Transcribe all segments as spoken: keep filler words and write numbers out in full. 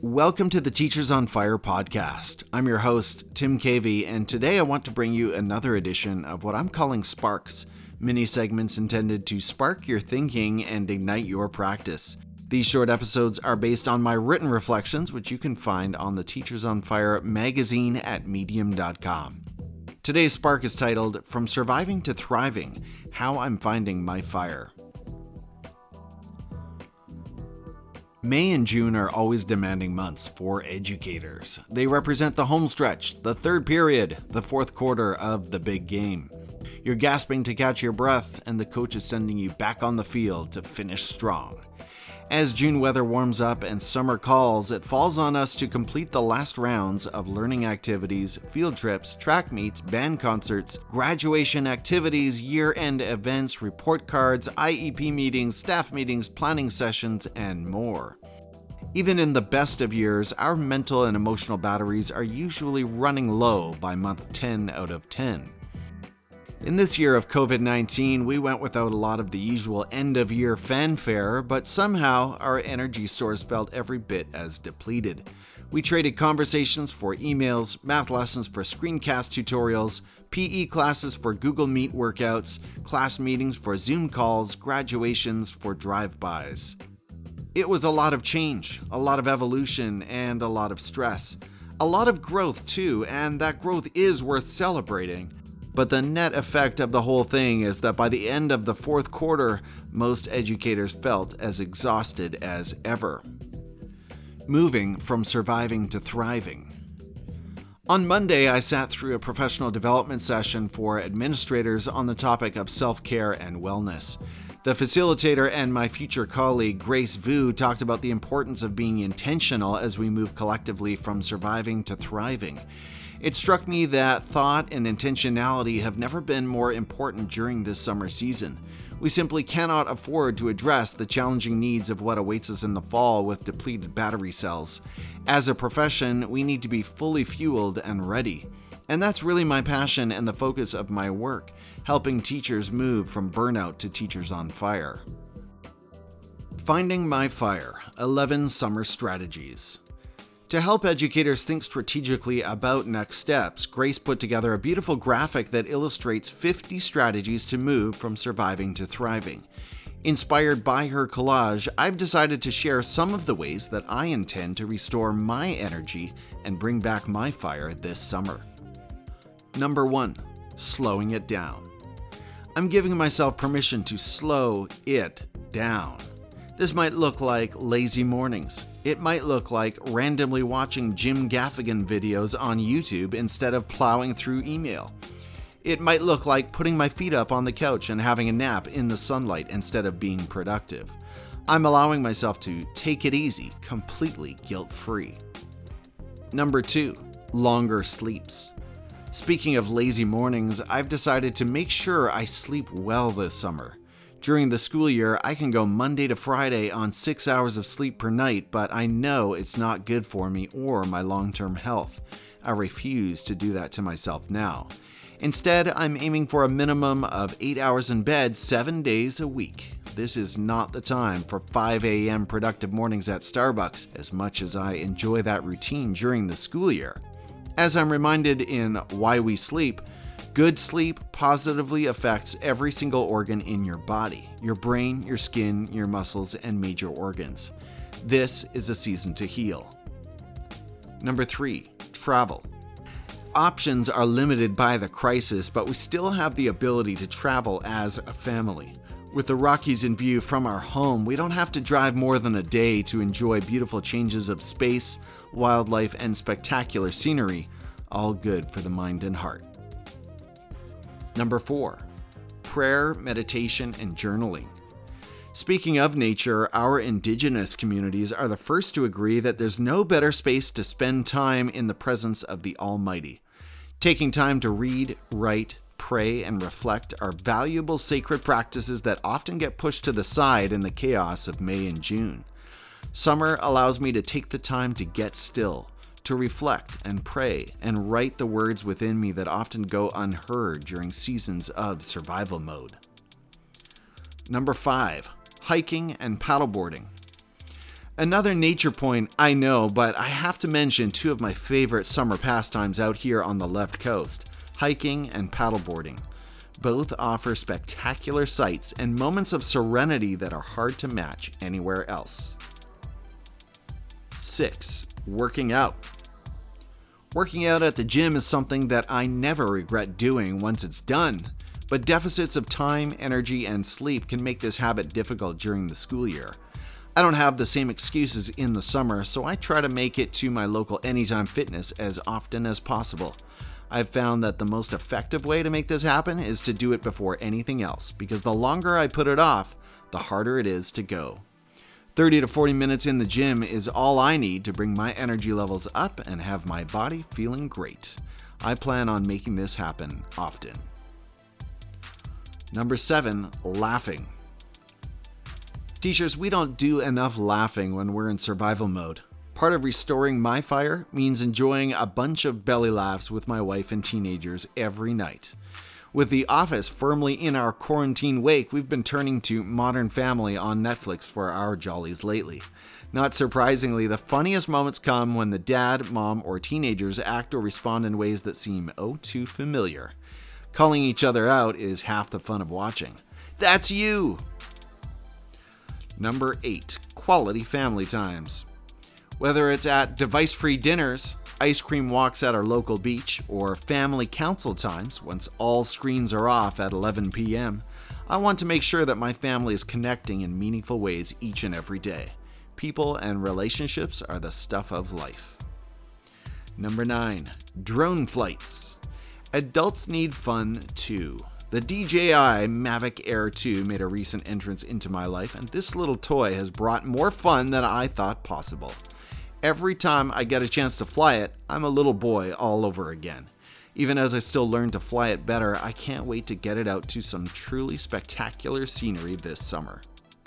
Welcome to the Teachers on Fire podcast. I'm your host, Tim Cavey, and today I want to bring you another edition of what I'm calling Sparks, mini segments intended to spark your thinking and ignite your practice. These short episodes are based on my written reflections, which you can find on the Teachers on Fire magazine at medium dot com. Today's Spark is titled, From Surviving to Thriving, How I'm Finding My Fire. May and June are always demanding months for educators. They represent the home stretch, the third period, the fourth quarter of the big game. You're gasping to catch your breath, and the coach is sending you back on the field to finish strong. As June weather warms up and summer calls, it falls on us to complete the last rounds of learning activities, field trips, track meets, band concerts, graduation activities, year-end events, report cards, I E P meetings, staff meetings, planning sessions, and more. Even in the best of years, our mental and emotional batteries are usually running low by month ten out of ten. In this year of covid nineteen, we went without a lot of the usual end-of-year fanfare, but somehow our energy stores felt every bit as depleted. We traded conversations for emails, math lessons for screencast tutorials, P E classes for Google Meet workouts, class meetings for Zoom calls, graduations for drive-bys. It was a lot of change, a lot of evolution, and a lot of stress. A lot of growth too, and that growth is worth celebrating. But the net effect of the whole thing is that by the end of the fourth quarter, most educators felt as exhausted as ever. Moving from surviving to thriving. On Monday, I sat through a professional development session for administrators on the topic of self-care and wellness. The facilitator and my future colleague, Grace Vu, talked about the importance of being intentional as we move collectively from surviving to thriving. It struck me that thought and intentionality have never been more important during this summer season. We simply cannot afford to address the challenging needs of what awaits us in the fall with depleted battery cells. As a profession, we need to be fully fueled and ready. And that's really my passion and the focus of my work, helping teachers move from burnout to Teachers on Fire. Finding My Fire, eleven Summer Strategies. To help educators think strategically about next steps, Grace put together a beautiful graphic that illustrates fifty strategies to move from surviving to thriving. Inspired by her collage, I've decided to share some of the ways that I intend to restore my energy and bring back my fire this summer. Number one, slowing it down. I'm giving myself permission to slow it down. This might look like lazy mornings. It might look like randomly watching Jim Gaffigan videos on YouTube instead of plowing through email. It might look like putting my feet up on the couch and having a nap in the sunlight instead of being productive. I'm allowing myself to take it easy, completely guilt-free. Number two, longer sleeps. Speaking of lazy mornings, I've decided to make sure I sleep well this summer. During the school year, I can go Monday to Friday on six hours of sleep per night, but I know it's not good for me or my long-term health. I refuse to do that to myself now. Instead, I'm aiming for a minimum of eight hours in bed seven days a week. This is not the time for five a.m. productive mornings at Starbucks, as much as I enjoy that routine during the school year. As I'm reminded in Why We Sleep, good sleep positively affects every single organ in your body, your brain, your skin, your muscles, and major organs. This is a season to heal. Number three, travel. Options are limited by the crisis, but we still have the ability to travel as a family. With the Rockies in view from our home, we don't have to drive more than a day to enjoy beautiful changes of space, wildlife, and spectacular scenery, all good for the mind and heart. Number four, prayer, meditation, and journaling. Speaking of nature, our indigenous communities are the first to agree that there's no better space to spend time in the presence of the Almighty. Taking time to read, write, pray, and reflect are valuable sacred practices that often get pushed to the side in the chaos of May and June. Summer allows me to take the time to get still, to reflect and pray and write the words within me that often go unheard during seasons of survival mode. Number five, hiking and paddleboarding. Another nature point, I know, but I have to mention two of my favorite summer pastimes out here on the left coast, hiking and paddleboarding. Both offer spectacular sights and moments of serenity that are hard to match anywhere else. six. Working out. Working out at the gym is something that I never regret doing once it's done, but deficits of time, energy, and sleep can make this habit difficult during the school year. I don't have the same excuses in the summer, so I try to make it to my local Anytime Fitness as often as possible. I've found that the most effective way to make this happen is to do it before anything else, because the longer I put it off, the harder it is to go. thirty to forty minutes in the gym is all I need to bring my energy levels up and have my body feeling great. I plan on making this happen often. Number seven, laughing. Teachers, we don't do enough laughing when we're in survival mode. Part of restoring my fire means enjoying a bunch of belly laughs with my wife and teenagers every night. With The Office firmly in our quarantine wake, we've been turning to Modern Family on Netflix for our jollies lately. Not surprisingly, the funniest moments come when the dad, mom, or teenagers act or respond in ways that seem oh too familiar. Calling each other out is half the fun of watching. That's you! Number eight, quality family times. Whether it's at device-free dinners, ice cream walks at our local beach, or family council times once all screens are off at eleven p.m., I want to make sure that my family is connecting in meaningful ways each and every day. People and relationships are the stuff of life. Number nine, drone flights. Adults need fun too. The D J I Mavic Air two made a recent entrance into my life, and this little toy has brought more fun than I thought possible. Every time I get a chance to fly it, I'm a little boy all over again. Even as I still learn to fly it better, I can't wait to get it out to some truly spectacular scenery this summer.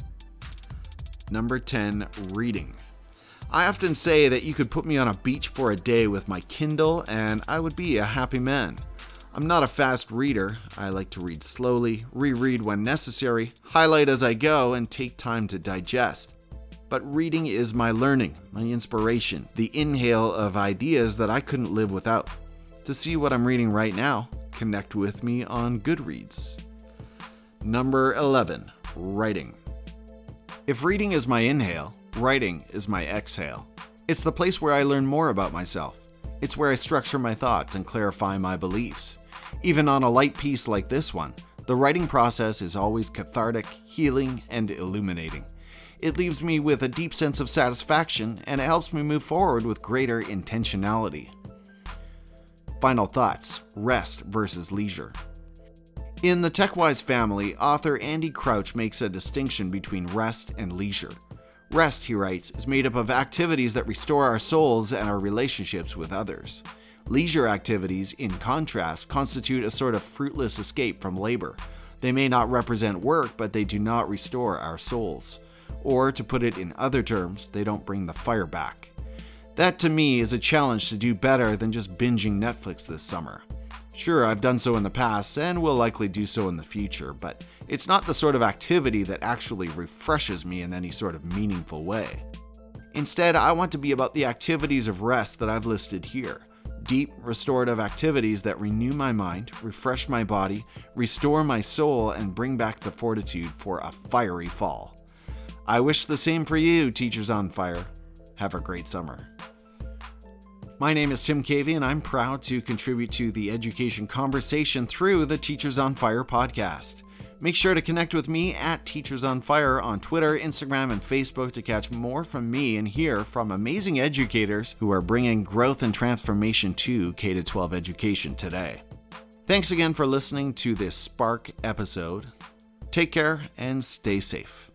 Number ten, reading. I often say that you could put me on a beach for a day with my Kindle and I would be a happy man. I'm not a fast reader. I like to read slowly, reread when necessary, highlight as I go, and take time to digest. But reading is my learning, my inspiration, the inhale of ideas that I couldn't live without. To see what I'm reading right now, connect with me on Goodreads. Number eleven, writing. If reading is my inhale, writing is my exhale. It's the place where I learn more about myself. It's where I structure my thoughts and clarify my beliefs. Even on a light piece like this one, the writing process is always cathartic, healing, and illuminating. It leaves me with a deep sense of satisfaction, and it helps me move forward with greater intentionality. Final thoughts, rest versus leisure. In the TechWise family, author Andy Crouch makes a distinction between rest and leisure. Rest, he writes, is made up of activities that restore our souls and our relationships with others. Leisure activities, in contrast, constitute a sort of fruitless escape from labor. They may not represent work, but they do not restore our souls. Or, to put it in other terms, they don't bring the fire back. That, to me, is a challenge to do better than just binging Netflix this summer. Sure, I've done so in the past, and will likely do so in the future, but it's not the sort of activity that actually refreshes me in any sort of meaningful way. Instead, I want to be about the activities of rest that I've listed here. Deep, restorative activities that renew my mind, refresh my body, restore my soul, and bring back the fortitude for a fiery fall. I wish the same for you, Teachers on Fire. Have a great summer. My name is Tim Cavey, and I'm proud to contribute to the education conversation through the Teachers on Fire podcast. Make sure to connect with me at Teachers on Fire on Twitter, Instagram, and Facebook to catch more from me and hear from amazing educators who are bringing growth and transformation to K through twelve education today. Thanks again for listening to this Spark episode. Take care and stay safe.